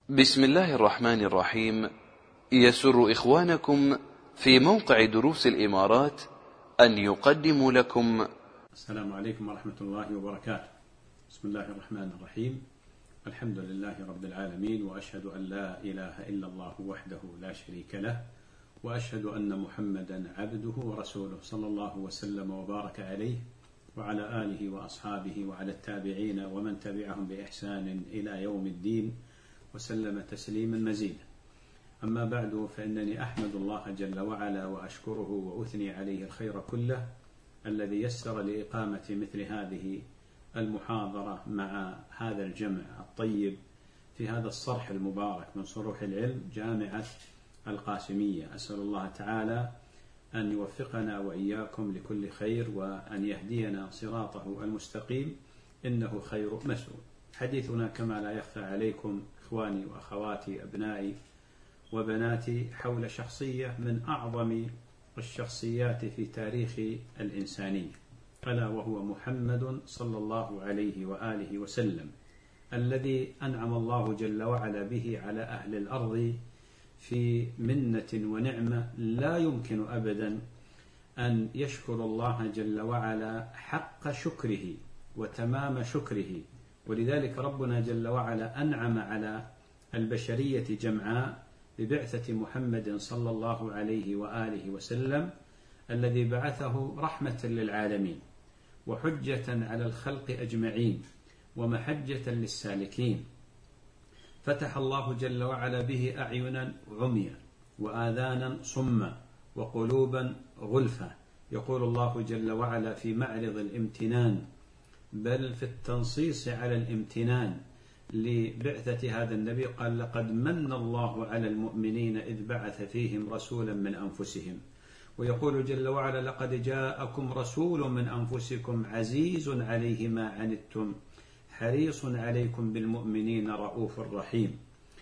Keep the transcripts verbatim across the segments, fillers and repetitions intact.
بسم الله الرحمن الرحيم. يسر إخوانكم في موقع دروس الإمارات أن يقدموا لكم. السلام عليكم ورحمة الله وبركاته. بسم الله الرحمن الرحيم. الحمد لله رب العالمين، وأشهد أن لا إله إلا الله وحده لا شريك له، وأشهد أن محمدا عبده ورسوله، صلى الله وسلم وبارك عليه وعلى آله وأصحابه وعلى التابعين ومن تبعهم بإحسان إلى يوم الدين، وسلم تسليما مزيدا. أما بعد، فإنني أحمد الله جل وعلا وأشكره وأثني عليه الخير كله الذي يسر لإقامة مثل هذه المحاضرة مع هذا الجمع الطيب في هذا الصرح المبارك من صروح العلم، جامعة القاسمية. أسأل الله تعالى أن يوفقنا وإياكم لكل خير، وأن يهدينا صراطه المستقيم، إنه خير مسؤول. حديثنا كما لا يخفى عليكم إخواني وأخواتي أبنائي وبناتي حول شخصية من أعظم الشخصيات في تاريخ الإنسانية، ألا وهو محمد صلى الله عليه وآله وسلم، الذي أنعم الله جل وعلا به على أهل الأرض في منة ونعمة لا يمكن أبدا أن يشكر الله جل وعلا حق شكره وتمام شكره. ولذلك ربنا جل وعلا أنعم على البشرية جمعاء ببعثة محمد صلى الله عليه وآله وسلم، الذي بعثه رحمة للعالمين وحجة على الخلق أجمعين ومحجة للسالكين. فتح الله جل وعلا به أعينا عميا وآذانا صما وقلوبا غلفا. يقول الله جل وعلا في معرض الامتنان، بل في التنصيص على الامتنان لبعثة هذا النبي، قال: لقد من الله على المؤمنين إذ بعث فيهم رسولا من أنفسهم. ويقول جل وعلا: لقد جاءكم رسول من أنفسكم عزيز عليه ما عنتم حريص عليكم بالمؤمنين رؤوف رحيم.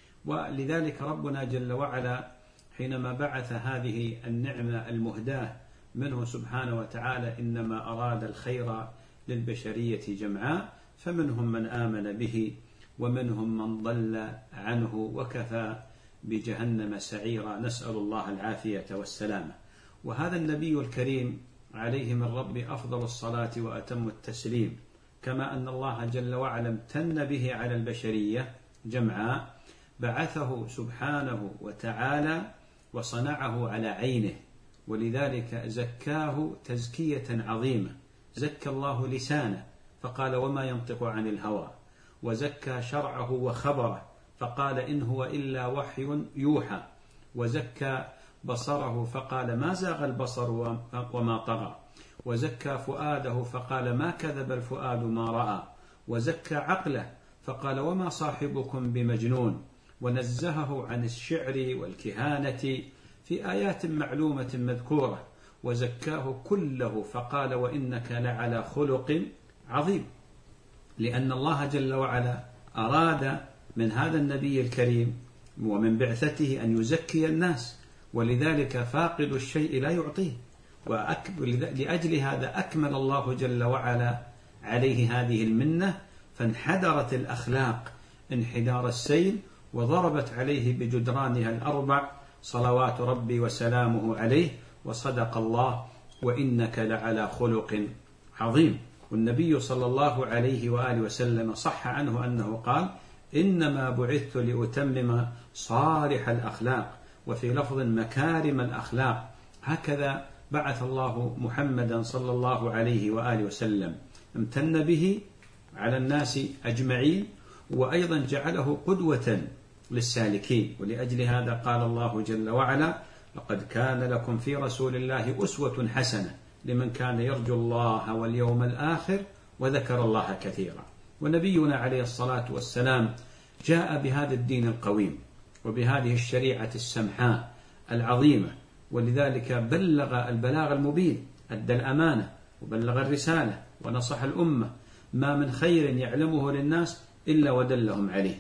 ولذلك ربنا جل وعلا حينما بعث هذه النعمة المهداة منه سبحانه وتعالى إنما أراد الخير للبشرية جمعاء، فمنهم من آمن به ومنهم من ضل عنه وكفى بجهنم سعيرا، نسأل الله العافية والسلامة. وهذا النبي الكريم عليه من رب أفضل الصلاة وأتم التسليم، كما أن الله جل وعلا امتن به على البشرية جمعاء، بعثه سبحانه وتعالى وصنعه على عينه، ولذلك زكاه تزكية عظيمة. زكى الله لسانه فقال: وما ينطق عن الهوى، وزكى شرعه وخبره فقال: إن هو إلا وحي يوحى، وزكى بصره فقال: ما زاغ البصر وما طغى، وزكى فؤاده فقال: ما كذب الفؤاد ما رأى، وزكى عقله فقال: وما صاحبكم بمجنون، ونزهه عن الشعر والكهانة في آيات معلومة مذكورة، وزكاه كله فقال: وإنك لعلى خلق عظيم. لأن الله جل وعلا أراد من هذا النبي الكريم ومن بعثته أن يزكي الناس، ولذلك فاقد الشيء لا يعطيه، ولأجل هذا أكمل الله جل وعلا عليه هذه المنة، فانحدرت الأخلاق انحدار السيل، وضربت عليه بجدرانها الأربع صلوات ربي وسلامه عليه. وصدق الله: وإنك لعلى خلق عظيم. والنبي صلى الله عليه وآله وسلم صح عنه أنه قال: إنما بعثت لأتمم صالح الأخلاق، وفي لفظ مكارم الأخلاق. هكذا بعث الله محمدا صلى الله عليه وآله وسلم، امتن به على الناس أجمعين، وأيضا جعله قدوة للسالكين. ولأجل هذا قال الله جل وعلا: لقد كان لكم في رسول الله أسوة حسنة لمن كان يرجو الله واليوم الآخر وذكر الله كثيرا. ونبينا عليه الصلاة والسلام جاء بهذا الدين القويم وبهذه الشريعة السمحاء العظيمة، ولذلك بلغ البلاغ المبين، أدى الأمانة وبلغ الرسالة ونصح الأمة. ما من خير يعلمه للناس إلا ودلهم عليه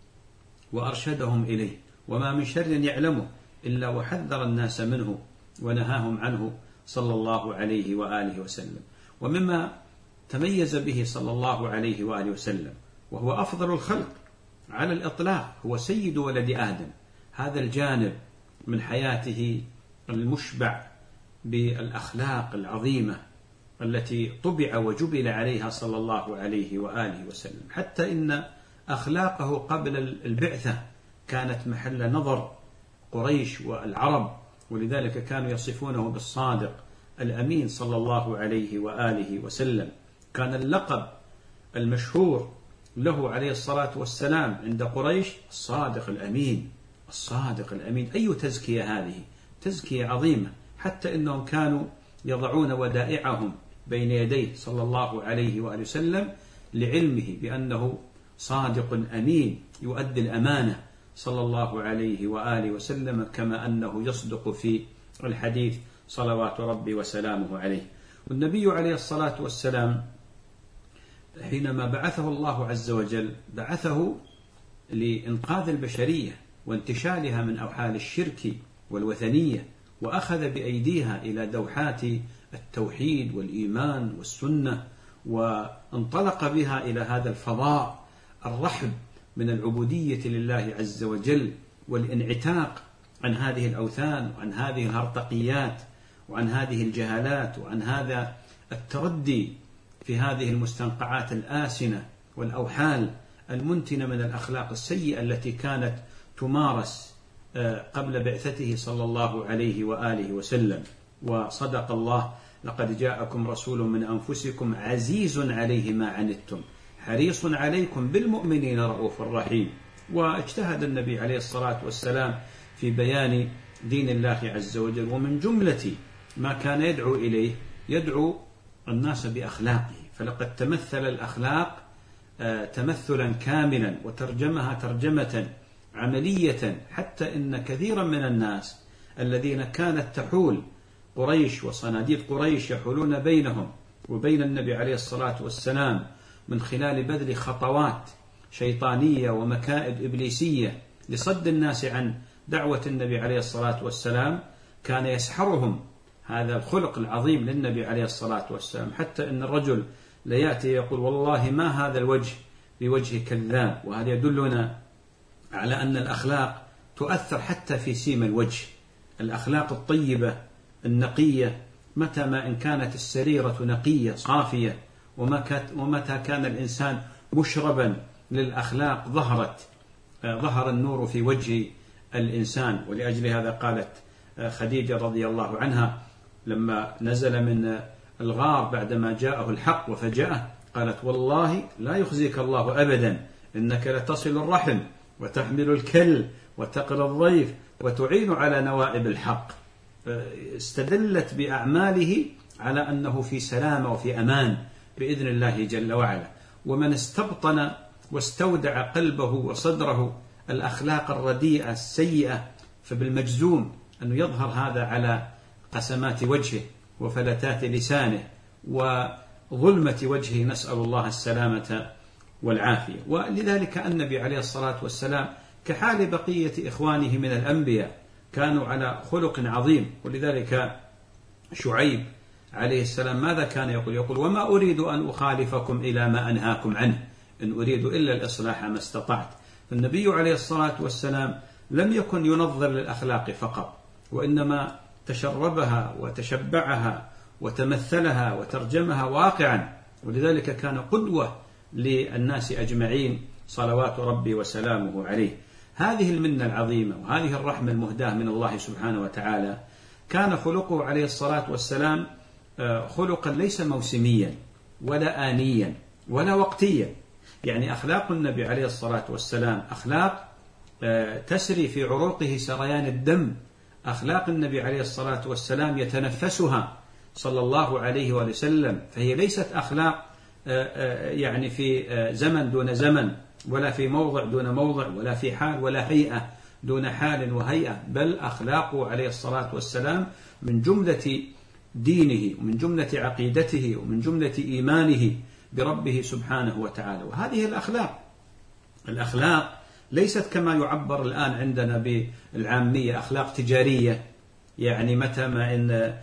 وأرشدهم إليه، وما من شر يعلمه إلا وحذر الناس منه ونهاهم عنه صلى الله عليه وآله وسلم. ومما تميز به صلى الله عليه وآله وسلم وهو أفضل الخلق على الإطلاق، هو سيد ولد آدم. هذا الجانب من حياته المشبع بالأخلاق العظيمة التي طبع وجبل عليها صلى الله عليه وآله وسلم، حتى إن أخلاقه قبل البعثة كانت محل نظر قريش والعرب، ولذلك كانوا يصفونه بالصادق الأمين صلى الله عليه وآله وسلم. كان اللقب المشهور له عليه الصلاة والسلام عند قريش الصادق الأمين، الصادق الأمين. أي تزكية هذه، تزكية عظيمة، حتى إنهم كانوا يضعون ودائعهم بين يديه صلى الله عليه وآله وسلم لعلمه بأنه صادق أمين يؤدي الأمانة صلى الله عليه وآله وسلم، كما أنه يصدق في الحديث صلوات ربي وسلامه عليه. والنبي عليه الصلاة والسلام حينما بعثه الله عز وجل بعثه لإنقاذ البشرية وانتشالها من أوحال الشرك والوثنية، وأخذ بأيديها إلى دوحات التوحيد والإيمان والسنة، وانطلق بها إلى هذا الفضاء الرحب من العبودية لله عز وجل والانعتاق عن هذه الأوثان وعن هذه الهرطقيات وعن هذه الجهالات وعن هذا التردي في هذه المستنقعات الآسنة والأوحال المنتنة من الأخلاق السيئة التي كانت تمارس قبل بعثته صلى الله عليه وآله وسلم. وصدق الله: لقد جاءكم رسول من أنفسكم عزيز عليه ما عنتم حريص عليكم بالمؤمنين رؤوف رحيم. واجتهد النبي عليه الصلاة والسلام في بيان دين الله عز وجل، ومن جملة ما كان يدعو إليه يدعو الناس بأخلاقه، فلقد تمثل الأخلاق تمثلا كاملا وترجمها ترجمة عملية، حتى إن كثيرا من الناس الذين كانت تحول قريش وصناديد قريش يحولون بينهم وبين النبي عليه الصلاة والسلام من خلال بذل خطوات شيطانية ومكائد إبليسية لصد الناس عن دعوة النبي عليه الصلاة والسلام، كان يسحرهم هذا الخلق العظيم للنبي عليه الصلاة والسلام، حتى إن الرجل ليأتي يقول: والله ما هذا الوجه بوجه كذاب. وهذا يدلنا على أن الأخلاق تؤثر حتى في سيم الوجه. الأخلاق الطيبة النقية متى ما إن كانت السريرة نقية صافية، ومتى كان الإنسان مشربا للأخلاق ظهرت ظهر النور في وجه الإنسان. ولأجل هذا قالت خديجة رضي الله عنها لما نزل من الغار بعدما جاءه الحق وفجأه، قالت: والله لا يخزيك الله أبدا، إنك لتصل الرحم وتحمل الكل وتقرى الضيف وتعين على نوائب الحق. استدلت بأعماله على أنه في سلامة وفي أمان بإذن الله جل وعلا. ومن استبطن واستودع قلبه وصدره الأخلاق الرديئة السيئة فبالمجزوم أنه يظهر هذا على قسمات وجهه وفلتات لسانه وظلمة وجهه، نسأل الله السلامة والعافية. ولذلك النبي عليه الصلاة والسلام كحال بقية إخوانه من الأنبياء كانوا على خلق عظيم. ولذلك شعيب عليه السلام ماذا كان يقول؟ يقول: وما أريد أن أخالفكم إلى ما أنهاكم عنه، إن أريد إلا الإصلاح ما استطعت. فالنبي عليه الصلاة والسلام لم يكن ينظر للأخلاق فقط، وإنما تشربها وتشبعها وتمثلها وترجمها واقعا، ولذلك كان قدوة للناس أجمعين صلوات ربي وسلامه عليه. هذه المنة العظيمة وهذه الرحمة المهداة من الله سبحانه وتعالى، كان خلقه عليه الصلاة والسلام خلقا ليس موسميا ولا آنيا ولا وقتيا. يعني أخلاق النبي عليه الصلاة والسلام أخلاق تسري في عروقه سريان الدم. أخلاق النبي عليه الصلاة والسلام يتنفسها صلى الله عليه وسلم، فهي ليست أخلاق يعني في زمن دون زمن، ولا في موضع دون موضع، ولا في حال ولا هيئة دون حال وهيئة، بل أخلاقه عليه الصلاة والسلام من جملة دينه ومن جملة عقيدته ومن جملة إيمانه بربه سبحانه وتعالى. وهذه الأخلاق الأخلاق ليست كما يعبر الآن عندنا بالعامية أخلاق تجارية، يعني متى ما إن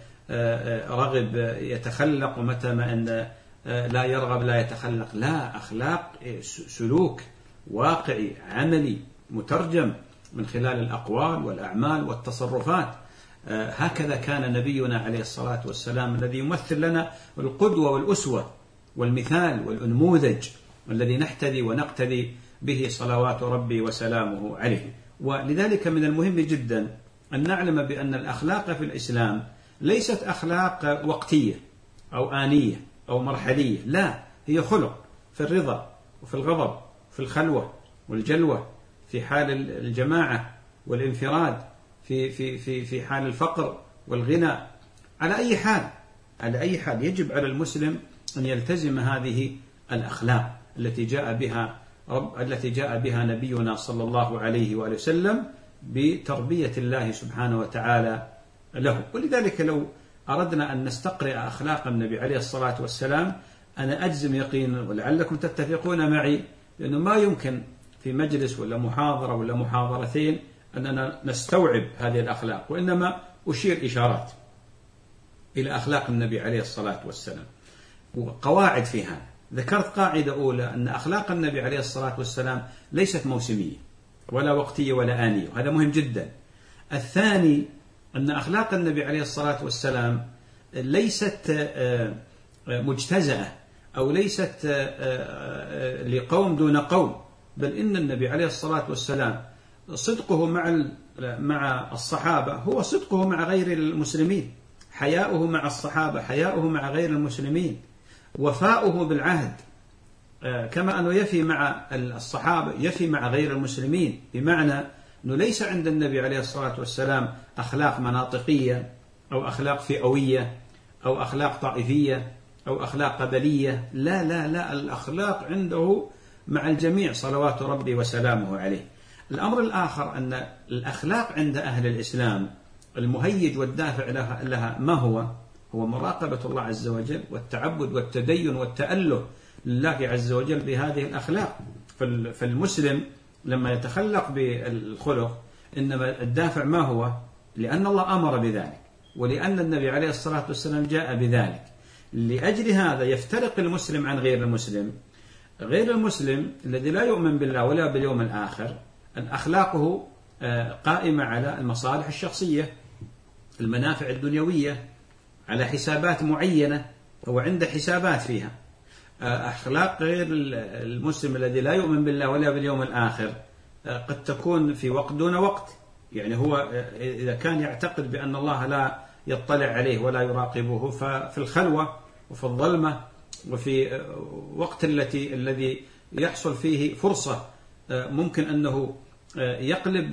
رغب يتخلق ومتى ما إن لا يرغب لا يتخلق. لا، أخلاق سلوك واقعي عملي مترجم من خلال الأقوال والأعمال والتصرفات. هكذا كان نبينا عليه الصلاة والسلام الذي يمثل لنا القدوة والأسوة والمثال والنموذج الذي نحتذي ونقتدي به صلوات ربي وسلامه عليه. ولذلك من المهم جدا أن نعلم بأن الأخلاق في الإسلام ليست أخلاق وقتية أو آنية أو مرحلية، لا، هي خلق في الرضا وفي الغضب، في الخلوة والجلوة، في حال الجماعة والانفراد، في في في في حال الفقر والغنى، على أي حال على أي حال يجب على المسلم أن يلتزم هذه الأخلاق التي جاء بها رب التي جاء بها نبينا صلى الله عليه وآله وسلم بتربية الله سبحانه وتعالى له. ولذلك لو أردنا أن نستقرئ أخلاق النبي عليه الصلاة والسلام أنا أجزم يقينا، ولعلكم تتفقون معي، لأنه ما يمكن في مجلس ولا محاضرة ولا محاضرتين أننا نستوعب هذه الأخلاق، وإنما أشير إشارات إلى أخلاق النبي عليه الصلاة والسلام وقواعد في هذا. ذكرت قاعدة أولى أن أخلاق النبي عليه الصلاة والسلام ليست موسمية ولا وقتية ولا آنية، وهذا مهم جدا. الثاني أن أخلاق النبي عليه الصلاة والسلام ليست مجتزأة أو ليست لقوم دون قوم، بل إن النبي عليه الصلاة والسلام صدقه مع مع الصحابة هو صدقه مع غير المسلمين، حياؤه مع الصحابة حياؤه مع غير المسلمين، وفاؤه بالعهد كما أنه يفي مع الصحابة يفي مع غير المسلمين، بمعنى أنه ليس عند النبي عليه الصلاة والسلام أخلاق مناطقية أو أخلاق فئوية أو أخلاق طائفية أو أخلاق قبلية، لا لا لا، الأخلاق عنده مع الجميع صلوات ربي وسلامه عليه. الأمر الآخر أن الأخلاق عند أهل الإسلام المهيج والدافع لها, لها ما هو؟ هو مراقبة الله عز وجل والتعبد والتدين والتأله لله عز وجل بهذه الأخلاق. فالمسلم لما يتخلق بالخلق إنما الدافع ما هو؟ لأن الله أمر بذلك ولأن النبي عليه الصلاة والسلام جاء بذلك. لأجل هذا يفترق المسلم عن غير المسلم. غير المسلم الذي لا يؤمن بالله ولا باليوم الآخر أخلاقه قائمة على المصالح الشخصية، المنافع الدنيوية، على حسابات معينة، هو عنده حسابات فيها. أخلاق غير المسلم الذي لا يؤمن بالله ولا باليوم الآخر قد تكون في وقت دون وقت، يعني هو إذا كان يعتقد بأن الله لا يطلع عليه ولا يراقبه ففي الخلوة وفي الظلمة وفي وقت التي الذي يحصل فيه فرصة ممكن أنه يقلب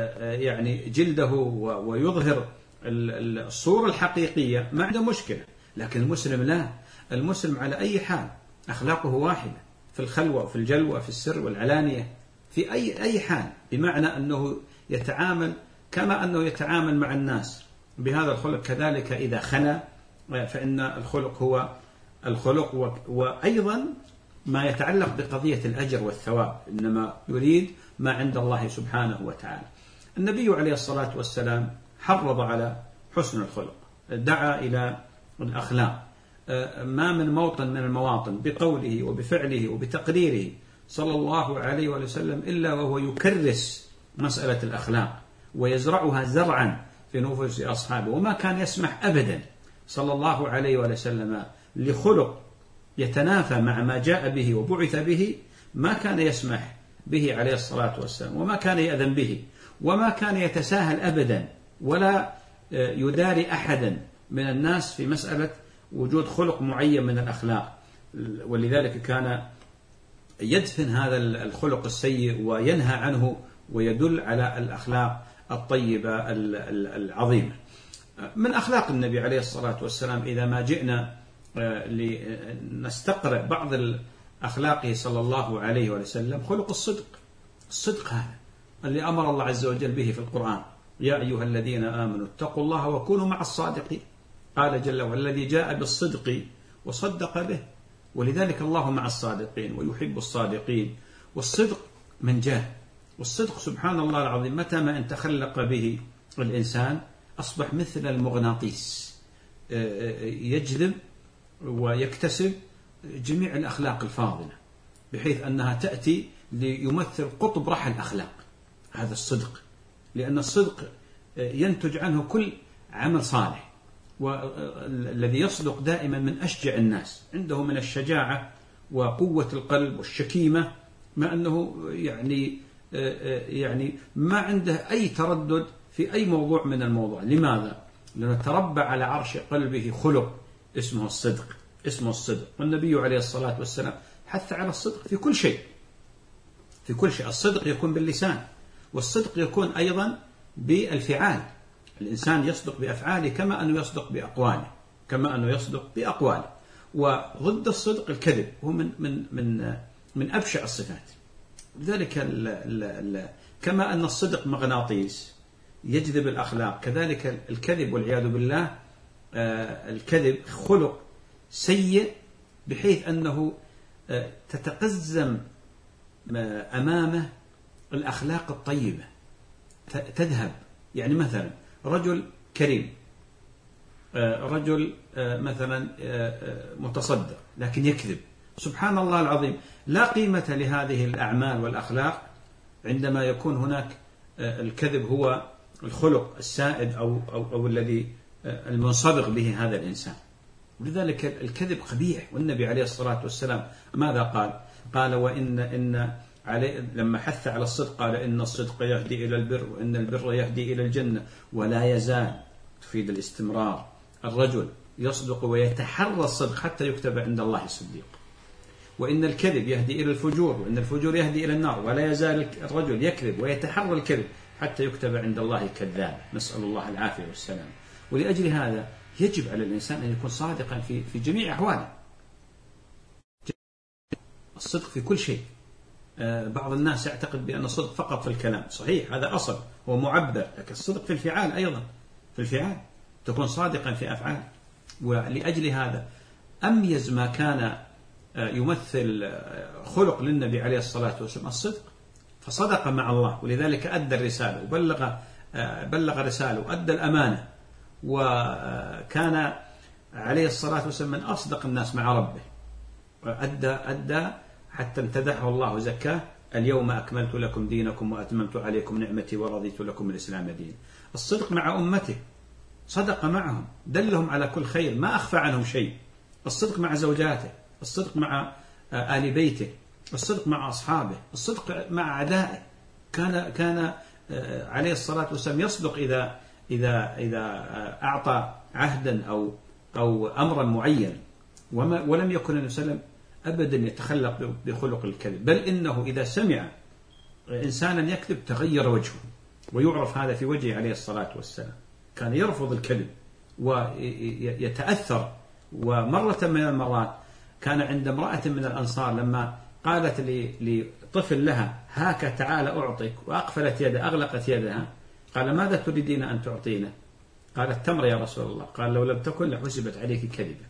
يعني جلده ويظهر الصورة الحقيقية ما عنده مشكلة. لكن المسلم لا، المسلم على أي حال أخلاقه واحدة في الخلوة وفي الجلوة في السر والعلانية في أي أي حال، بمعنى أنه يتعامل كما أنه يتعامل مع الناس بهذا الخلق، كذلك إذا خلا فإن الخلق هو الخلق. وأيضا ما يتعلق بقضية الأجر والثواب، إنما يريد ما عند الله سبحانه وتعالى. النبي عليه الصلاة والسلام حرض على حسن الخلق، دعا إلى الأخلاق، ما من موطن من المواطن بقوله وبفعله وبتقريره صلى الله عليه وسلم إلا وهو يكرس مسألة الأخلاق ويزرعها زرعا في نفوس أصحابه. وما كان يسمح أبدا صلى الله عليه وسلم لخلق يتنافى مع ما جاء به وبعث به، ما كان يسمح به عليه الصلاة والسلام، وما كان يأذن به، وما كان يتساهل أبدا ولا يداري أحدا من الناس في مسألة وجود خلق معين من الأخلاق. ولذلك كان يدفن هذا الخلق السيء وينهى عنه ويدل على الأخلاق الطيبة العظيمة. من أخلاق النبي عليه الصلاة والسلام إذا ما جئنا لنستقرأ بعض أخلاقه صلى الله عليه وسلم خلق الصدق. الصدق هذا اللي أمر الله عز وجل به في القرآن: يا أيها الذين آمنوا اتقوا الله وكونوا مع الصادقين. قال جل وعلا: الذي جاء بالصدق وصدق به. ولذلك الله مع الصادقين ويحب الصادقين. والصدق من جاه، والصدق سبحان الله العظيم متى ما ان تخلق به الإنسان أصبح مثل المغناطيس، يجذب ويكتسب جميع الأخلاق الفاضلة، بحيث أنها تأتي ليمثل قطب رحى الأخلاق، هذا الصدق، لأن الصدق ينتج عنه كل عمل صالح. والذي يصدق دائما من أشجع الناس، عنده من الشجاعة وقوة القلب والشكيمة، ما أنه يعني يعني ما عنده أي تردد في أي موضوع من الموضوع. لماذا؟ لأنه تربى على عرش قلبه خلق اسمه الصدق، اسمه الصدق. والنبي عليه الصلاة والسلام حث على الصدق في كل شيء، في كل شيء. الصدق يكون باللسان، والصدق يكون أيضا بالفعال. الإنسان يصدق بأفعاله كما أنه يصدق بأقواله، كما أنه يصدق بأقواله. وضد الصدق الكذب، هو من من من من أبشع الصفات. لذلك ال ال ال كما أن الصدق مغناطيس يجذب الأخلاق، كذلك الكذب والعياذ بالله آه الكذب خلق سيء، بحيث أنه آه تتقزم أمامه الأخلاق الطيبة تذهب. يعني مثلا رجل كريم، آه رجل آه مثلا آه متصدق لكن يكذب، سبحان الله العظيم، لا قيمة لهذه الأعمال والأخلاق عندما يكون هناك الكذب هو الخلق السائد أو, أو, أو الذي المنصبغ به هذا الإنسان. ولذلك الكذب قبيح. والنبي عليه الصلاة والسلام ماذا قال؟ قال وإن إن علي لما حث على الصدق قال إن الصدق يهدي إلى البر وإن البر يهدي إلى الجنة ولا يزال، تفيد الاستمرار، الرجل يصدق ويتحرى الصدق حتى يكتب عند الله صديق. وإن الكذب يهدي إلى الفجور وإن الفجور يهدي إلى النار ولا يزال الرجل يكذب ويتحرى الكذب حتى يكتب عند الله كذابا، نسأل الله العافية والسلام. ولأجل هذا يجب على الإنسان أن يكون صادقا في في جميع أحواله، الصدق في كل شيء. بعض الناس يعتقد بأن الصدق فقط في الكلام، صحيح هذا أصل هو معبر، لكن الصدق في الفعال أيضا، في الفعال تكون صادقا في أفعال. ولأجل هذا أميز ما كان يمثل خلق للنبي عليه الصلاة والسلام الصدق، فصدق مع الله، ولذلك أدى الرسالة وبلغ بلغ رسالة وأدى الأمانة، وكان عليه الصلاة والسلام من أصدق الناس مع ربه، أدى أدى حتى امتدحه الله وزكاه: اليوم أكملت لكم دينكم وأتممت عليكم نعمتي ورضيت لكم الإسلام دين. الصدق مع أمته، صدق معهم، دلهم على كل خير، ما أخفى عنهم شيء. الصدق مع زوجاته، الصدق مع آل بيته، الصدق مع أصحابه، الصدق مع أعدائه. كان كان عليه الصلاة والسلام يصدق إذا إذا إذا أعطى عهدا أو أو أمرا معين، وما ولم يكن النبي صلى الله عليه وسلم أبدا يتخلق بخلق الكذب، بل إنه إذا سمع إنسانا يكذب تغير وجهه، ويعرف هذا في وجهه عليه الصلاة والسلام. كان يرفض الكذب ويتأثر. ومرة من المرات كان عند امرأة من الأنصار لما قالت لطفل لها: هاك تعال أعطيك، وأقفلت يدها، أغلقت يدها، قال: ماذا تريدين أن تعطينا؟ قالت: تمر يا رسول الله. قال: لو لم تكن لحسبت عليك كذبة.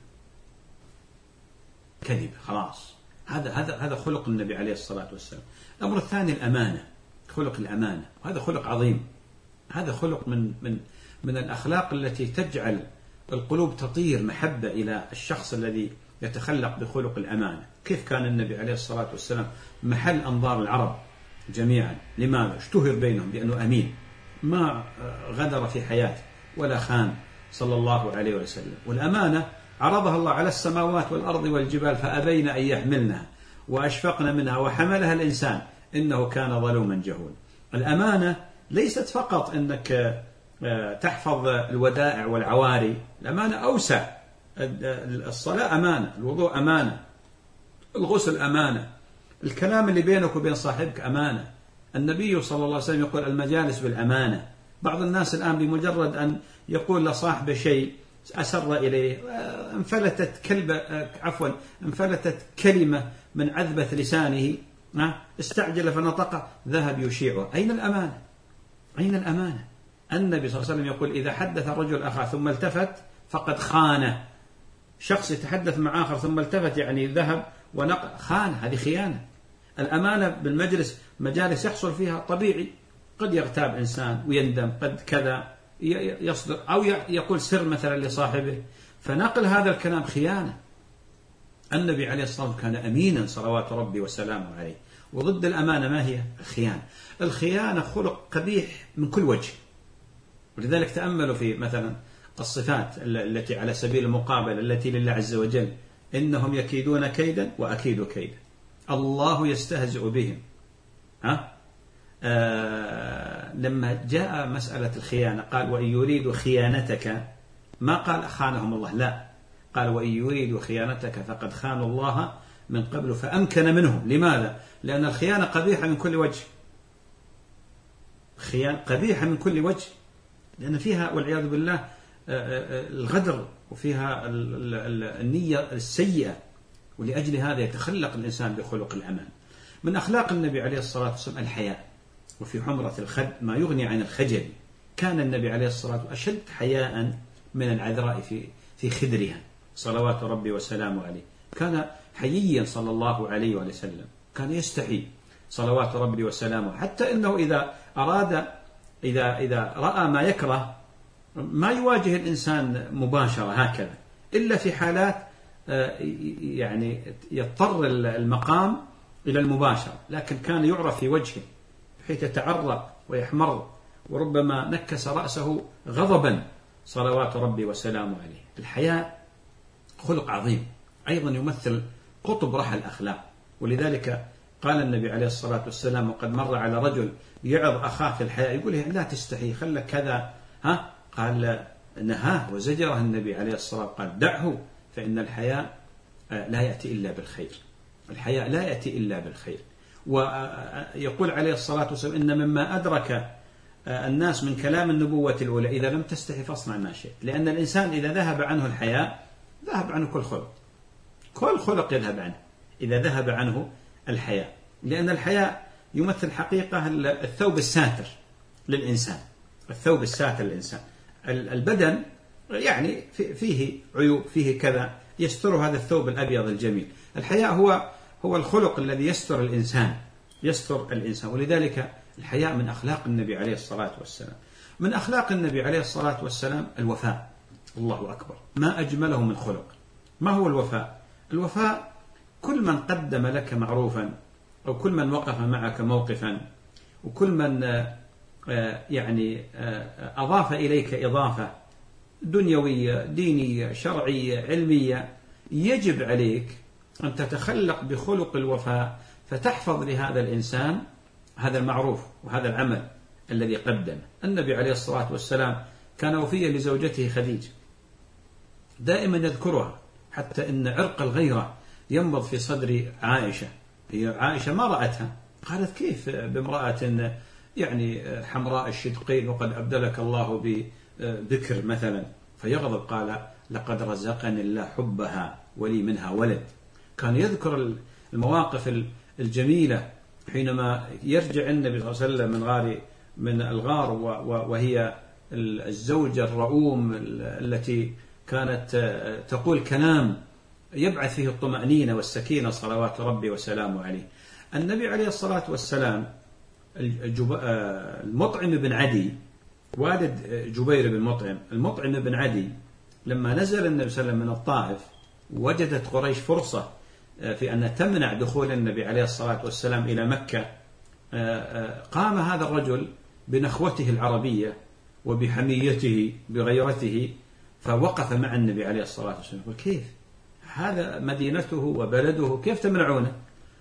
كذب خلاص. هذا هذا هذا خلق النبي عليه الصلاة والسلام. الأمر الثاني الأمانة، خلق الأمانة، وهذا خلق عظيم. هذا خلق من من من الأخلاق التي تجعل القلوب تطير محبة إلى الشخص الذي يتخلق بخلق الأمانة. كيف كان النبي عليه الصلاة والسلام محل أنظار العرب جميعا؟ لماذا؟ اشتهر بينهم بأنه أمين، ما غدر في حياته ولا خان صلى الله عليه وسلم. والأمانة عرضها الله على السماوات والأرض والجبال فأبين أن يحملنها وأشفقن منها وحملها الإنسان إنه كان ظلوما جهولا. الأمانة ليست فقط أنك تحفظ الودائع والعواري، الأمانة أوسع. الصلاة أمانة، الوضوء أمانة، الغسل أمانة، الكلام اللي بينك وبين صاحبك أمانة. النبي صلى الله عليه وسلم يقول: المجالس بالأمانة. بعض الناس الآن بمجرد أن يقول لصاحبه شيء أسر إليه، انفلتت كلبة عفوا انفلتت كلمة من عذبة لسانه، استعجل فنطق، ذهب يشيعه. أين الأمانة؟ أين الأمانة؟ النبي صلى الله عليه وسلم يقول: إذا حدث الرجل أخاه ثم التفت فقد خانه. شخص يتحدث مع آخر ثم التفت يعني ذهب ونقل، خان، هذه خيانة. الأمانة بالمجلس، مجالس يحصل فيها طبيعي قد يغتاب إنسان ويندم، قد كذا يصدر أو يقول سر مثلا لصاحبه، فنقل هذا الكلام خيانة. النبي عليه الصلاة والسلام كان أمينا صلوات ربي وسلامه عليه، وضد الأمانة ما هي؟ الخيانة. الخيانة خلق قبيح من كل وجه، ولذلك تأملوا في مثلا الصفات التي على سبيل المقابلة التي لله عز وجل: إنهم يكيدون كيدا وأكيد كيدا، الله يستهزئ بهم. ها؟ آه لما جاء مسألة الخيانة قال: وإن يريدوا خيانتك، ما قال خانهم الله، لا، قال: وإن يريدوا خيانتك فقد خانوا الله من قبل فأمكن منه. لماذا؟ لأن الخيانة قبيحة من كل وجه، خيانة قبيحة من كل وجه، لأن فيها والعياذ بالله الغدر وفيها النية السيئة، ولأجل هذا يتخلق الإنسان بخلق الأمان. من أخلاق النبي عليه الصلاة والسلام الحياء، وفي حمرة الخد ما يغني عن الخجل. كان النبي عليه الصلاة والسلام أشد حياء من العذراء في في خدرها صلوات ربي وسلامه عليه. كان حييا صلى الله عليه وسلم، كان يستحي صلوات ربي وسلامه، حتى إنه إذا أراد إذا إذا رأى ما يكره ما يواجه الإنسان مباشرة هكذا، إلا في حالات يعني يضطر المقام إلى المباشرة، لكن كان يعرف في وجهه بحيث يتعرق ويحمر، وربما نكس رأسه غضبا صلوات ربي وسلامه عليه. الحياء خلق عظيم، أيضا يمثل قطب رحى الأخلاق، ولذلك قال النبي عليه الصلاة والسلام: وقد مر على رجل يعظ أخاه في الحياء، يقول: لا تستحي، خلك كذا، ها؟ قال: نهاه وزجره النبي عليه الصلاة والسلام، قال: دعه فإن الحياء لا يأتي إلا بالخير، الحياء لا يأتي إلا بالخير. ويقول عليه الصلاة والسلام: إن مما أدرك الناس من كلام النبوة الأولى: إذا لم تستحي فاصنع ما شئت. لأن الإنسان إذا ذهب عنه الحياء ذهب عنه كل خلق، كل خلق يذهب عنه إذا ذهب عنه الحياء، لأن الحياء يمثل حقيقة الثوب الساتر للإنسان، الثوب الساتر للإنسان. البدن يعني فيه عيوب، فيه كذا، يستر هذا الثوب الأبيض الجميل. الحياء هو هو الخلق الذي يستر الإنسان، يستر الإنسان. ولذلك الحياء من أخلاق النبي عليه الصلاة والسلام. من أخلاق النبي عليه الصلاة والسلام الوفاء. الله أكبر، ما أجمله من خلق. ما هو الوفاء؟ الوفاء كل من قدم لك معروفا، أو كل من وقف معك موقفا، وكل من يعني أضاف إليك إضافة دنيوية دينية شرعية علمية، يجب عليك أن تتخلق بخلق الوفاء، فتحفظ لهذا الإنسان هذا المعروف وهذا العمل الذي قدمه. النبي عليه الصلاة والسلام كان وفيا لزوجته خديجة، دائما يذكرها، حتى إن عرق الغيرة ينبض في صدر عائشة. هي عائشة ما رأتها، قالت: كيف بامرأة يعني حمراء الشدقين وقد أبدلك الله بذكر مثلا؟ فيغضب، قال: لقد رزقني الله حبها ولي منها ولد. كان يذكر المواقف الجميلة حينما يرجع النبي صلى الله عليه وسلم من غار من الغار وهي الزوجة الرؤوم التي كانت تقول كلام يبعث فيه الطمأنينة والسكينة صلوات ربي وسلامه عليه. النبي عليه الصلاة والسلام المطعم بن عدي والد جبير بن مطعم، المطعم بن عدي لما نزل النبي صلى الله عليه وسلم من الطائف وجدت قريش فرصة في أن تمنع دخول النبي عليه الصلاة والسلام إلى مكة، قام هذا الرجل بنخوته العربية وبحميته بغيرته، فوقف مع النبي عليه الصلاة والسلام. يقول: كيف هذا مدينته وبلده، كيف تمنعونه؟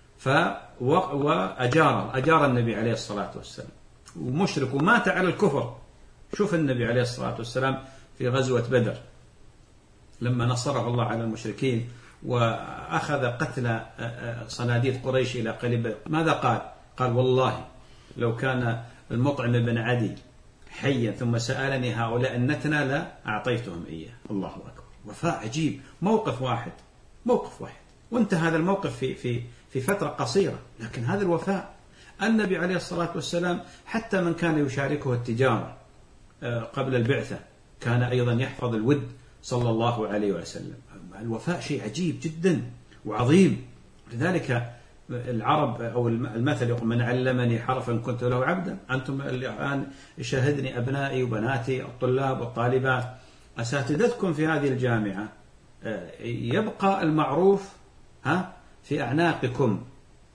فأجار أجار النبي عليه الصلاة والسلام، ومشرك ومات على الكفر. شوف النبي عليه الصلاة والسلام في غزوة بدر لما نصره الله على المشركين وأخذ قتل صناديد قريش إلى قلب، ماذا قال؟ قال: والله لو كان المطعم بن عدي حيا ثم سألني هؤلاء النتنى لا أعطيتهم إياه. الله أكبر، وفاء عجيب. موقف واحد موقف واحد وانتهى هذا الموقف في في في فترة قصيرة، لكن هذا الوفاء. النبي عليه الصلاة والسلام حتى من كان يشاركه التجارة قبل البعثة كان أيضا يحفظ الود صلى الله عليه وسلم. الوفاء شيء عجيب جدا وعظيم. لذلك العرب أو المثل يقول: من علمني حرفا كنت له عبدا. أنتم الآن يشاهدني أبنائي وبناتي الطلاب والطالبات، أساتذتكم في هذه الجامعة، يبقى المعروف ها في أعناقكم،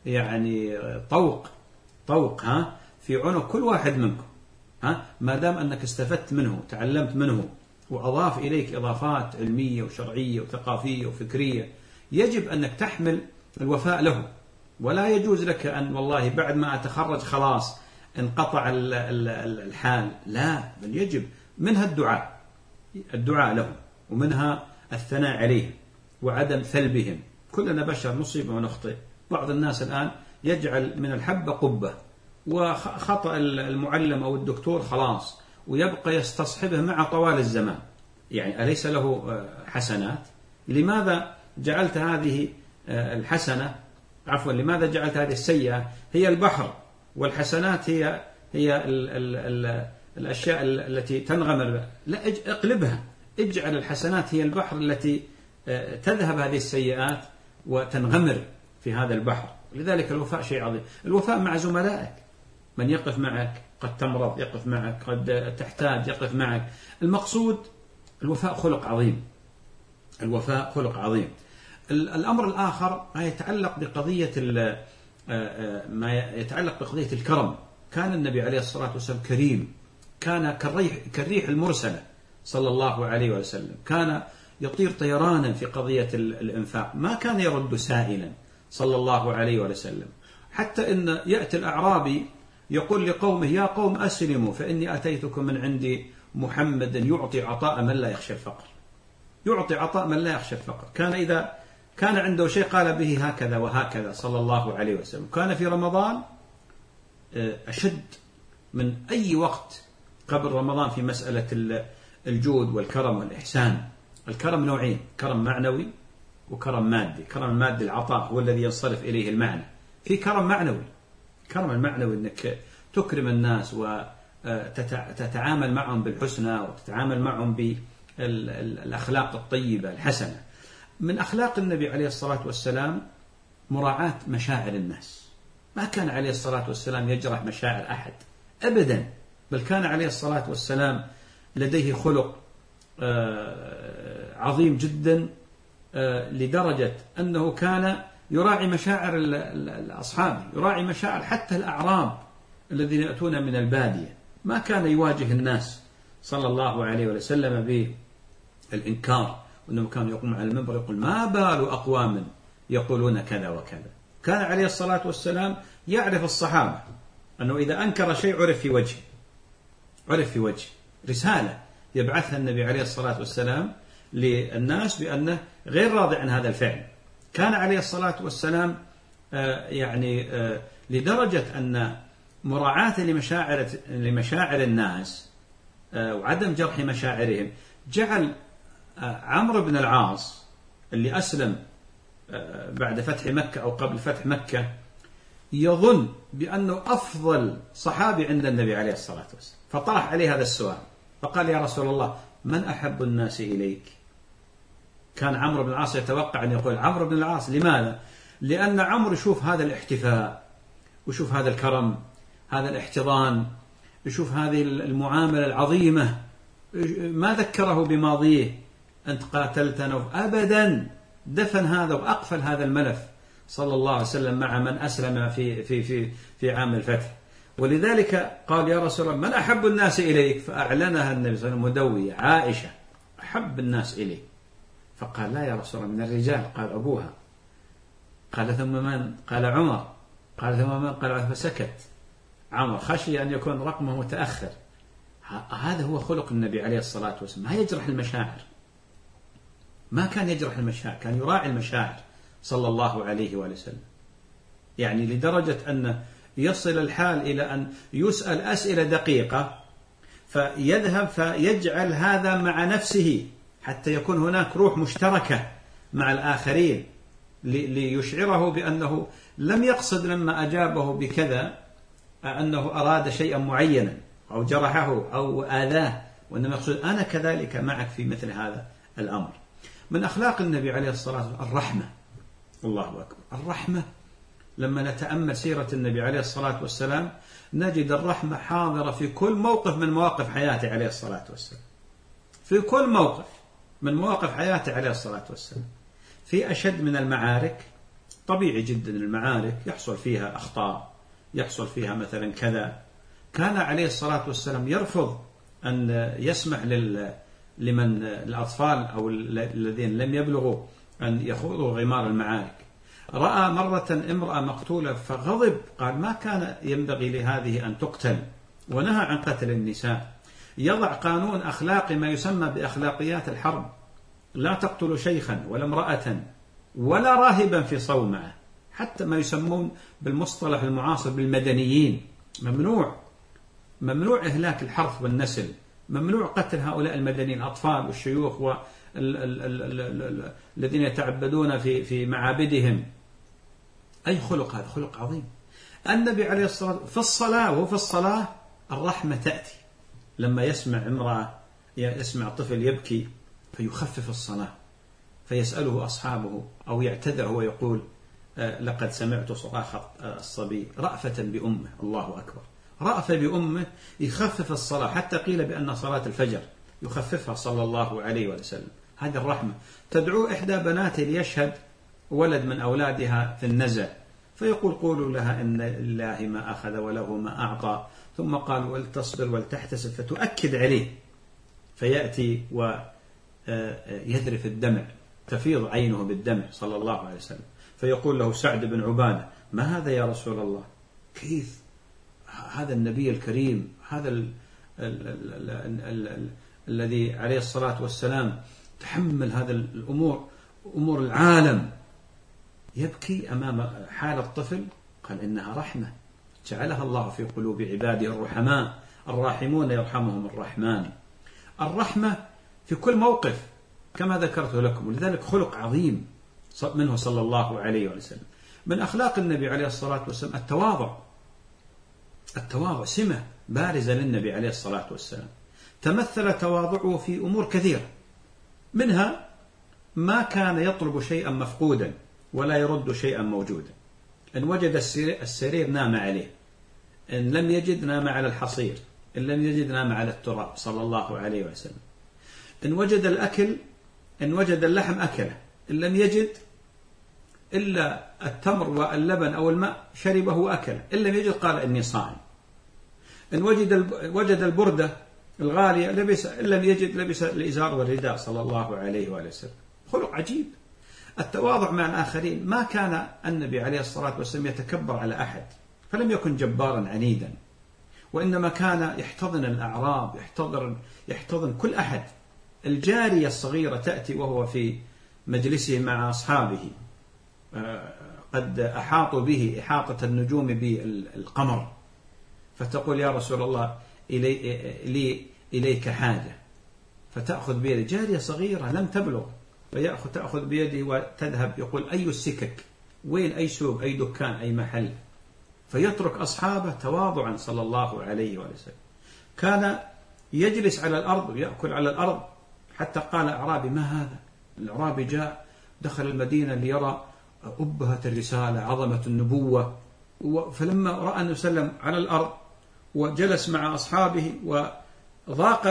يعني طوق طوق ها في عنق كل واحد منكم، ها ما دام أنك استفدت منه تعلمت منه وأضاف إليك إضافات علمية وشرعية وثقافية وفكرية، يجب أنك تحمل الوفاء له. ولا يجوز لك أن والله بعد ما أتخرج خلاص انقطع الحال، لا، بل يجب منها الدعاء الدعاء لهم، ومنها الثناء عليهم وعدم ثلبهم. كلنا بشر نصيب ونخطئ. بعض الناس الآن يجعل من الحبة قبة، وخطأ المعلم أو الدكتور خلاص ويبقى يستصحبه مع طوال الزمان. يعني أليس له حسنات؟ لماذا جعلت هذه الحسنة عفوا لماذا جعلت هذه السيئة هي البحر، والحسنات هي هي ال ال ال الأشياء التي تنغمر؟ لا، اقلبها، اجعل الحسنات هي البحر التي تذهب هذه السيئات وتنغمر في هذا البحر. لذلك الوفاء شيء عظيم. الوفاء مع زملائك، من يقف معك، قد تمرض يقف معك، قد تحتاج يقف معك. المقصود الوفاء خلق عظيم، الوفاء خلق عظيم. الأمر الآخر ما يتعلق بقضية ما يتعلق بقضية الكرم. كان النبي عليه الصلاة والسلام كريم، كان كالريح كالريح المرسلة صلى الله عليه وسلم، كان يطير طيرانا في قضية الإنفاق، ما كان يرد سائلا صلى الله عليه وسلم. حتى إن يأتي الأعرابي يقول لقومه: يا قوم أسلموا فإني أتيتكم من عندي محمد يعطي عطاء من لا يخشى الفقر، يعطي عطاء من لا يخشى الفقر. كان إذا كان عنده شيء قال به هكذا وهكذا صلى الله عليه وسلم. كان في رمضان أشد من أي وقت قبل رمضان في مسألة الجود والكرم والإحسان. الكرم نوعين: كرم معنوي وكرم مادي. كرم المادي العطاء هو الذي ينصرف إليه المعنى. في كرم معنوي، كرم المعنوي أنك تكرم الناس وتتعامل معهم بالحسنى وتتعامل معهم بالأخلاق الطيبة الحسنة. من أخلاق النبي عليه الصلاة والسلام مراعاة مشاعر الناس. ما كان عليه الصلاة والسلام يجرح مشاعر أحد أبدا، بل كان عليه الصلاة والسلام لديه خلق عظيم جدا، لدرجة أنه كان يراعي مشاعر الأصحاب، يراعي مشاعر حتى الأعراب الذين يأتون من البادية. ما كان يواجه الناس صلى الله عليه وسلم بالإنكار، وإنه كان يقوم على المنبر يقول: ما بال أقوام يقولون كذا وكذا. كان عليه الصلاة والسلام يعرف الصحابة أنه إذا أنكر شيء عرف في وجهه، عرف في وجهه. رسالة يبعثها النبي عليه الصلاة والسلام للناس بأنه غير راضي عن هذا الفعل. كان عليه الصلاة والسلام يعني لدرجة أن مراعاة لمشاعر لمشاعر الناس وعدم جرح مشاعرهم جعل عمرو بن العاص اللي أسلم بعد فتح مكة أو قبل فتح مكة يظن بأنه أفضل صحابي عند النبي عليه الصلاة والسلام، فطرح عليه هذا السؤال فقال: يا رسول الله، من أحب الناس إليك؟ كان عمرو بن العاص يتوقع أن يقول عمرو بن العاص. لماذا؟ لأن عمرو يشوف هذا الاحتفاء ويشوف هذا الكرم، هذا الاحتضان، يشوف هذه المعاملة العظيمة. ما ذكره بماضيه: أنت قاتلتنا أبدا. دفن هذا وأقفل هذا الملف صلى الله عليه وسلم مع من أسلم في في في في عام الفتح. ولذلك قال: يا رسول الله، من أحب الناس إليك؟ فأعلنها النبي صلى الله عليه وسلم مدوية: عائشة أحب الناس إليه. فقال: لا يا رسول الله، من الرجال. قال: أبوها. قال: ثم من؟ قال: عمر. قال: ثم من؟ قال: فسكت عمر خشي أن يكون رقمه متأخر. هذا هو خلق النبي عليه الصلاة والسلام، ما يجرح المشاعر، ما كان يجرح المشاعر، كان يراعي المشاعر صلى الله عليه وآله وسلم. يعني لدرجة أن يصل الحال إلى أن يسأل أسئلة دقيقة فيذهب فيجعل هذا مع نفسه حتى يكون هناك روح مشتركة مع الآخرين، ليشعره بأنه لم يقصد لما أجابه بكذا أنه أراد شيئا معينا أو جرحه أو آذاه، وإنما يقصد أنا كذلك معك في مثل هذا الأمر. من أخلاق النبي عليه الصلاة والسلام الرحمة. الله أكبر، الرحمة. لما نتأمل سيرة النبي عليه الصلاة والسلام نجد الرحمة حاضرة في كل موقف من مواقف حياته عليه الصلاة والسلام، في كل موقف من مواقف حياته عليه الصلاة والسلام. في أشد من المعارك طبيعي جدا المعارك يحصل فيها أخطاء، يحصل فيها مثلا كذا. كان عليه الصلاة والسلام يرفض أن يسمح لل لمن الأطفال أو الذين لم يبلغوا أن يخوضوا غمار المعارك. رأى مرة امرأة مقتولة فغضب، قال ما كان ينبغي لهذه أن تقتل، ونهى عن قتل النساء. يضع قانون أخلاقي ما يسمى بأخلاقيات الحرب، لا تقتل شيخا ولا امرأة ولا راهبا في صومعة، حتى ما يسمون بالمصطلح المعاصر بالمدنيين. ممنوع ممنوع إهلاك الحرث والنسل، ممنوع قتل هؤلاء المدنيين، الأطفال والشيوخ والذين يتعبدون في في معابدهم. أي خلق هذا؟ خلق عظيم. النبي عليه الصلاة والسلام في الصلاة، وهو في الصلاة الرحمة تأتي لما يسمع امرأة يسمع طفل يبكي فيخفف الصلاة، فيسأله أصحابه أو يعتذر ويقول لقد سمعت صراخ الصبي رأفة بأمه. الله أكبر، رأفة بأمه، يخفف الصلاة. حتى قيل بأن صلاة الفجر يخففها صلى الله عليه وسلم. هذه الرحمة. تدعو إحدى بناته ليشهد ولد من أولادها في النزع، فيقول قولوا لها إن لله ما أخذ وله ما أعطى، ثم قال ولتصبر ولتحتسب، فتؤكد عليه، فيأتي ويذرف الدمع، تفيض عينه بالدمع صلى الله عليه وسلم. فيقول له سعد بن عبادة ما هذا يا رسول الله؟ كيف هذا النبي الكريم، هذا ال ال ال ال ال الذي عليه الصلاة والسلام تحمل هذا الأمور، أمور العالم، يبكي أمام حال الطفل؟ قال إنها رحمة جعلها الله في قلوب عباده الرحماء، الراحمون يرحمهم الرحمن. الرحمة في كل موقف كما ذكرت لكم، ولذلك خلق عظيم منه صلى الله عليه وسلم. من أخلاق النبي عليه الصلاة والسلام التواضع. التواضع سمة بارزة للنبي عليه الصلاة والسلام، تمثل تواضعه في أمور كثيرة، منها ما كان يطلب شيئا مفقودا ولا يرد شيئا موجودا. إن وجد السرير نام عليه، إن لم يجد نام على الحصير، إن لم يجد نام على التراب صلى الله عليه وسلم. إن وجد الأكل، إن وجد اللحم أكله، إن لم يجد إلا التمر واللبن أو الماء شربه وأكله، إن لم يجد قال إني صائم. إن وجد وجد البردة الغالية لبس، إن لم يجد لبس الإزار والرداء صلى الله عليه وسلم. خلق عجيب. التواضع مع الآخرين. ما كان النبي عليه الصلاة والسلام يتكبر على أحد، فلم يكن جبارا عنيدا، وإنما كان يحتضن الأعراب، يحتضن, يحتضن كل أحد. الجارية الصغيرة تأتي وهو في مجلسه مع أصحابه، قد أحاطوا به إحاطة النجوم بالقمر، فتقول يا رسول الله إلي إلي إليك حاجة، فتأخذ بيده، جارية صغيرة لم تبلغ، فيأخذ تأخذ بيده وتذهب، يقول أي السكك، وين أي سوق، أي دكان، أي محل، فيترك أصحابه تواضعا صلى الله عليه وسلم. كان يجلس على الأرض ويأكل على الأرض، حتى قال أعرابي ما هذا؟ الأعرابي جاء دخل المدينة ليرى أبهة الرسالة، عظمة النبوة، فلما رأى النبي صلى الله عليه وسلم على الأرض وجلس مع أصحابه وضاق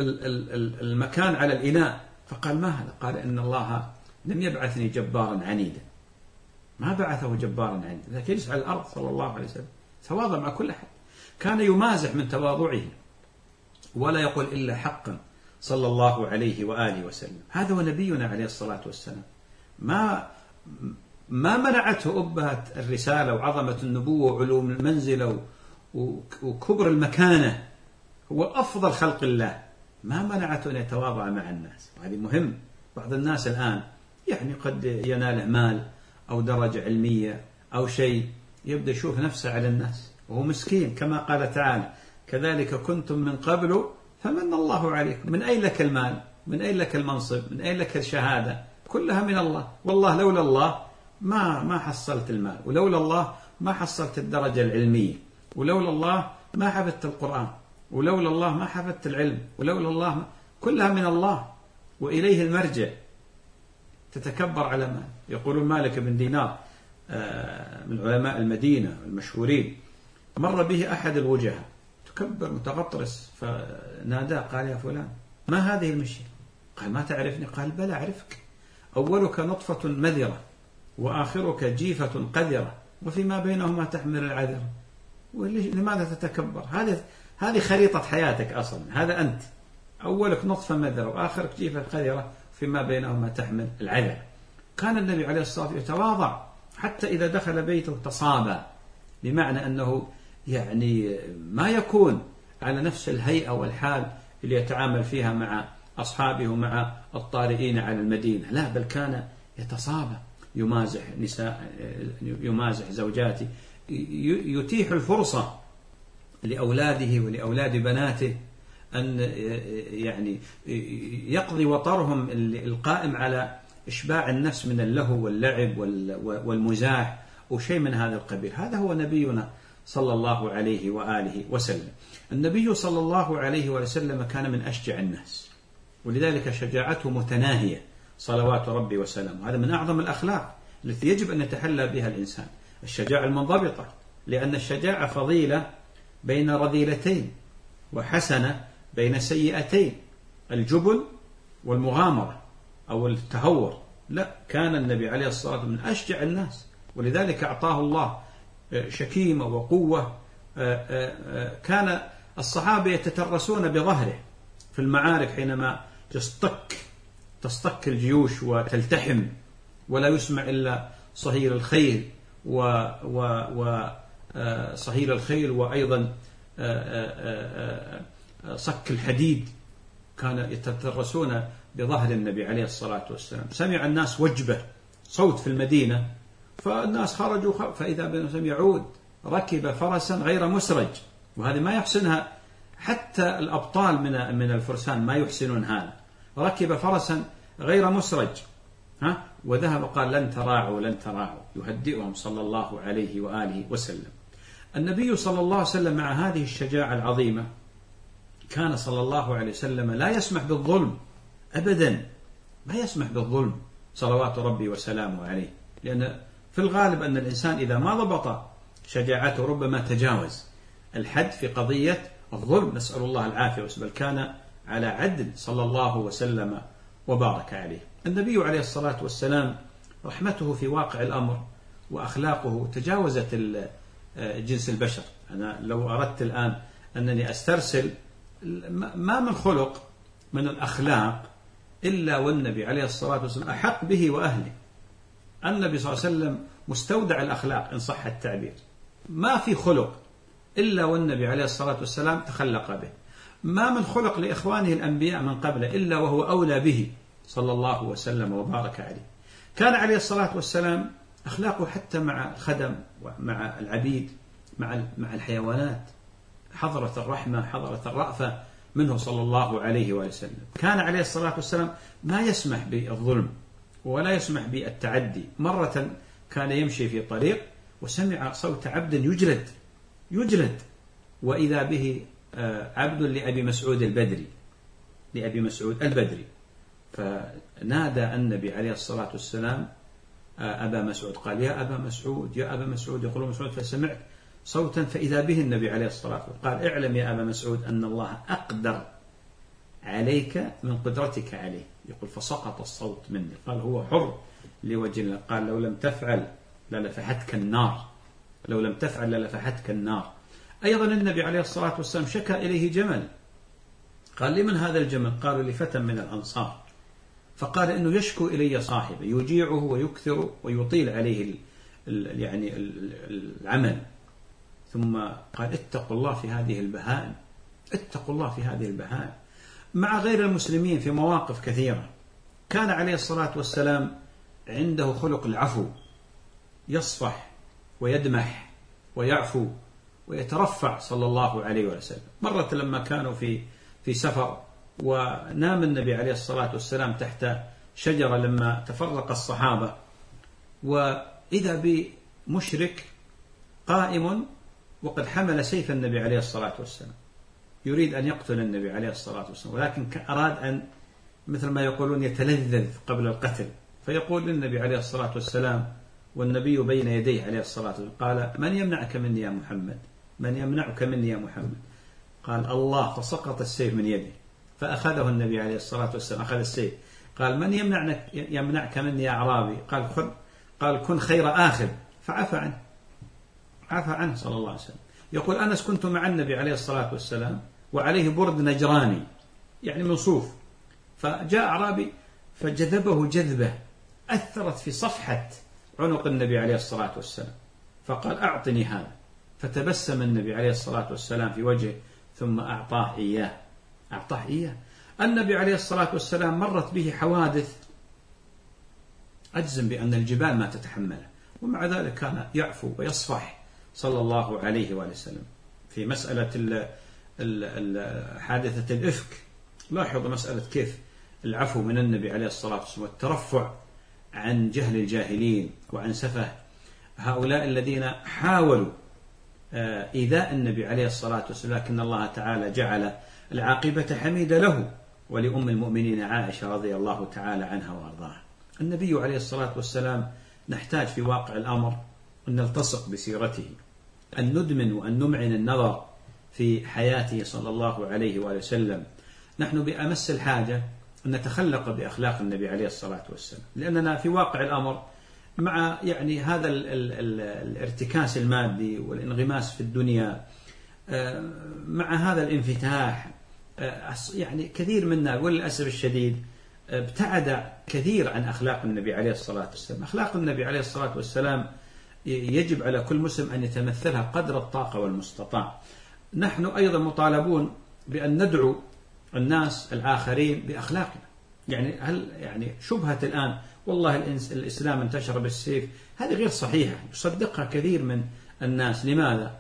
المكان على الإناء، فقال ما هذا؟ قال إن الله لم يبعثني جبارا عنيدا، ما بعثه جبارا عنيدا، لكن يجلس على الأرض صلى الله عليه وسلم، تواضع مع كل أحد. كان يمازح من تواضعه ولا يقول إلا حقا صلى الله عليه وآله وسلم. هذا هو نبينا عليه الصلاة والسلام. ما ما منعته أبهة الرسالة وعظمة النبوة وعلوم المنزلة وكبر المكانة، هو أفضل خلق الله، ما منعته أن يتواضع مع الناس. وهذه مهم. بعض الناس الآن يعني قد يناله مال أو درجة علمية أو شيء، يبدأ يشوف نفسه على الناس وهو مسكين، كما قال تعالى كذلك كنتم من قبل فمن الله عليكم. من أين لك المال؟ من أين لك المنصب؟ من أين لك الشهادة؟ كلها من الله. والله لولا الله ما ما حصلت المال، ولولا الله ما حصلت الدرجة العلمية، ولولا الله ما حفظت القرآن، ولولا الله ما حفظت العلم، ولولا الله ما... كلها من الله وإليه المرجع. تتكبر على مال. يقول مالك بن دينار من علماء المدينة المشهورين، مر به أحد الوجهاء تكبر متغطرس، فناداه قال يا فلان ما هذه المشي؟ قال ما تعرفني؟ قال بلى أعرفك، أولك نطفة مذرة وآخرك جيفة قذرة وفيما بينهما تحمل العذر. لماذا تتكبر؟ هذه هذه خريطة حياتك أصلا، هذا أنت، أولك نطفة مذرة وآخرك جيفة قذرة فيما بينهما تحمل العذر. كان النبي عليه الصلاة والسلام يتواضع حتى إذا دخل بيته تصابى، بمعنى أنه يعني ما يكون على نفس الهيئة والحال اللي يتعامل فيها مع أصحابه ومع الطارئين على المدينة، لا، بل كان يتصابى، يمازح نساء، يمازح زوجاته، يتيح الفرصة لأولاده ولأولاد بناته أن يعني يقضي وطرهم القائم على إشباع النفس من اللهو واللعب والمزاح وشيء من هذا القبيل. هذا هو نبينا صلى الله عليه وآله وسلم. النبي صلى الله عليه وسلم كان من أشجع الناس، ولذلك شجاعته متناهية صلوات ربي وسلامه. هذا من أعظم الأخلاق التي يجب أن يتحلى بها الإنسان، الشجاعة المنضبطة، لأن الشجاعة فضيلة بين رذيلتين وحسنة بين سيئتين، الجبن والمغامرة أو التهور. لا، كان النبي عليه الصلاة والسلام من أشجع الناس، ولذلك أعطاه الله شكيمة وقوة. كان الصحابة يتترسون بظهره في المعارك حينما تصطك تصطك الجيوش وتلتحم، ولا يسمع إلا صهيل الخيل وصهيل الخيل وأيضا صك الحديد. كان يتترسون بظهر النبي عليه الصلاة والسلام. سمع الناس وجبة صوت في المدينة، فالناس خرجوا، فإذا بن يعود ركب فرسا غير مسرج، وهذه ما يحسنها حتى الأبطال من من الفرسان، ما يحسنون هذا. ركب فرسا غير مسرج، ها وذهب قال لن تراعوا لن تراعوا، يهدئهم صلى الله عليه وآله وسلم. النبي صلى الله عليه وسلم مع هذه الشجاعة العظيمة كان صلى الله عليه وسلم لا يسمح بالظلم أبدا، ما يسمح بالظلم صلوات ربي وسلامه عليه، لأن في الغالب أن الإنسان إذا ما ضبط شجاعته ربما تجاوز الحد في قضية الظلم، نسأل الله العافية، بل كان على عدل صلى الله وسلم وبارك عليه. النبي عليه الصلاة والسلام رحمته في واقع الأمر وأخلاقه تجاوزت جنس البشر. أنا لو أردت الآن أنني أسترسل ما من خلق من الأخلاق إلا والنبي عليه الصلاة والسلام أحق به وأهله. النبي صلى الله عليه وسلم مستودع الأخلاق إن صح التعبير، ما في خلق إلا والنبي عليه الصلاة والسلام تخلق به. ما من خلق لإخوانه الأنبياء من قبله إلا وهو أولى به صلى الله وسلم وبارك عليه. كان عليه الصلاة والسلام أخلاقه حتى مع الخدم ومع العبيد مع مع الحيوانات، حضرة الرحمة حضرة الرأفة منه صلى الله عليه وسلم. كان عليه الصلاة والسلام ما يسمح بالظلم ولا يسمح بالتعدي. مرة كان يمشي في طريق وسمع صوت عبد يجلد يجلد وإذا به عبد لأبي مسعود البدري لأبي مسعود البدري فنادى النبي عليه الصلاة والسلام أبا مسعود، قال يا أبا مسعود يا أبا مسعود، يقول مسعود فسمعت صوتا فإذا به النبي عليه الصلاة والسلام قال اعلم يا أبا مسعود أن الله أقدر عليك من قدرتك عليه. يقول فسقط الصوت مني، قال هو حر لوجه الله، قال لو لم تفعل للفحتك النار لو لم تفعل للفحتك النار. أيضا النبي عليه الصلاة والسلام شكى إليه جمل، قال لمن هذا الجمل؟ قالوا لفتى من الأنصار، فقال إنه يشكو إلي صاحبه يجيعه ويكثر ويطيل عليه ال يعني العمل. ثم قال اتقوا الله في هذه البهائم اتقوا الله في هذه البهائم. مع غير المسلمين في مواقف كثيرة كان عليه الصلاة والسلام عنده خلق العفو، يصفح ويدمح ويعفو ويترفع صلى الله عليه وسلم. مرة لما كانوا في في سفر ونام النبي عليه الصلاة والسلام تحت شجرة لما تفرق الصحابة، وإذا بمشرك قائم وقد حمل سيف النبي عليه الصلاة والسلام يريد أن يقتل النبي عليه الصلاة والسلام، ولكن أراد أن مثل ما يقولون يتلذذ قبل القتل، فيقول للنبي عليه الصلاة والسلام والنبي بين يديه عليه الصلاة والسلام قال من يمنعك مني يا محمد من يمنعك مني يا محمد؟ قال الله، فسقط السيف من يده فأخذه النبي عليه الصلاة والسلام أخذ السيف، قال من يمنعك يمنعك مني يا أعرابي؟ قال خذ قال كن خير آخذ فعفى عنه، عفى عنه صلى الله عليه وسلم. يقول أنس كنت مع النبي عليه الصلاة والسلام وعليه برد نجراني يعني من صوف، فجاء أعرابي فجذبه جذبة أثرت في صفحة عنق النبي عليه الصلاة والسلام، فقال أعطني هذا، فتبسم النبي عليه الصلاة والسلام في وجهه ثم أعطاه إياه، أعطاه إياه. النبي عليه الصلاة والسلام مرت به حوادث أجزم بأن الجبال ما تتحمله، ومع ذلك كان يعفو ويصفح صلى الله عليه وآله وسلم. في مسألة ال ال حادثة الإفك لاحظ مسألة كيف العفو من النبي عليه الصلاة والسلام والترفع عن جهل الجاهلين وعن سفه هؤلاء الذين حاولوا إيذاء النبي عليه الصلاة والسلام، لكن الله تعالى جعل العاقبة حميدة له ولأم المؤمنين عائشة رضي الله تعالى عنها وأرضاها. النبي عليه الصلاة والسلام نحتاج في واقع الأمر أن نلتصق بسيرته، أن ندمن وأن نمعن النظر في حياته صلى الله عليه وآله وسلم. نحن بأمس الحاجة أن نتخلق بأخلاق النبي عليه الصلاة والسلام، لأننا في واقع الأمر مع يعني هذا ال ال ال الارتكاس المادي والانغماس في الدنيا، مع هذا الانفتاح، يعني كثير منا وللأسف الشديد ابتعد كثير عن أخلاق النبي عليه الصلاة والسلام. أخلاق النبي عليه الصلاة والسلام يجب على كل مسلم أن يتمثلها قدر الطاقة والمستطاع. نحن أيضا مطالبون بأن ندعو الناس الآخرين بأخلاقنا. يعني هل يعني شبهة الآن والله الإسلام انتشر بالسيف، هذه غير صحيحة، يصدقها كثير من الناس. لماذا؟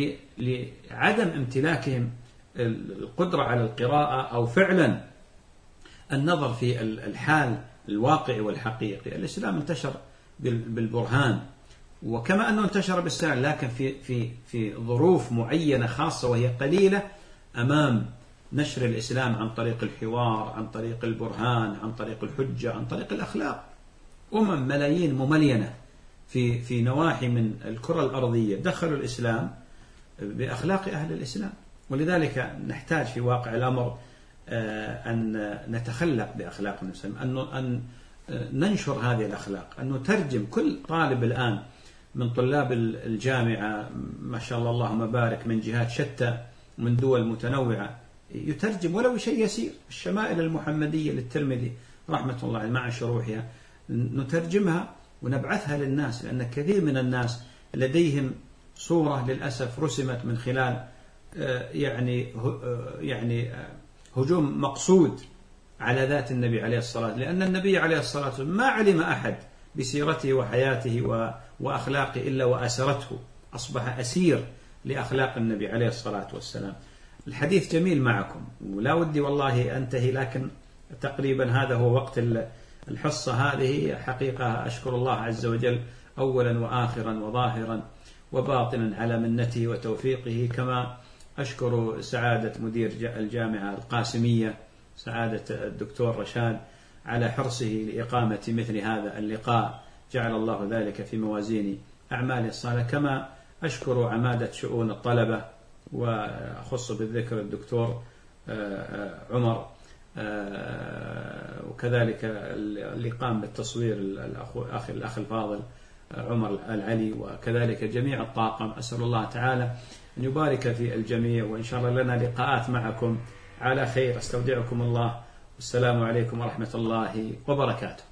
لعدم امتلاكهم القدرة على القراءة أو فعلا النظر في الحال الواقعي والحقيقي. الإسلام انتشر بالبرهان، وكما أنه انتشر بالسعي، لكن في في في ظروف معينة خاصة وهي قليلة أمام نشر الإسلام عن طريق الحوار، عن طريق البرهان، عن طريق الحجة، عن طريق الأخلاق. أمم ملايين مملينة في في نواحي من الكرة الأرضية دخلوا الإسلام بأخلاق أهل الإسلام، ولذلك نحتاج في واقع الأمر أن نتخلق بأخلاق المسلم، أن أن ننشر هذه الأخلاق، أن نترجم. كل طالب الآن من طلاب الجامعة ما شاء الله اللهم بارك من جهات شتى من دول متنوعة يترجم ولو شيء يسير الشمائل المحمدية للترمذي رحمة الله مع شروحها، نترجمها ونبعثها للناس، لأن كثير من الناس لديهم صورة للأسف رسمت من خلال يعني يعني هجوم مقصود على ذات النبي عليه الصلاة، لأن النبي عليه الصلاة والسلام ما علم أحد بسيرته وحياته وأخلاقه إلا وأسرته، أصبح أسير لأخلاق النبي عليه الصلاة والسلام. الحديث جميل معكم ولا ودي والله أنتهي، لكن تقريبا هذا هو وقت الحصة هذه. حقيقة أشكر الله عز وجل أولا وآخرا وظاهرا وباطنا على منته وتوفيقه، كما أشكر سعادة مدير الجامعة القاسمية سعادة الدكتور رشاد على حرصه لإقامة مثل هذا اللقاء، جعل الله ذلك في موازين أعماله الصالحة. كما أشكر عمادة شؤون الطلبة وأخص بالذكر الدكتور عمر، وكذلك اللي قام بالتصوير الأخ الأخ الفاضل عمر العلي، وكذلك جميع الطاقم. أسأل الله تعالى أن يبارك في الجميع، وإن شاء الله لنا لقاءات معكم على خير. استودعكم الله، والسلام عليكم ورحمة الله وبركاته.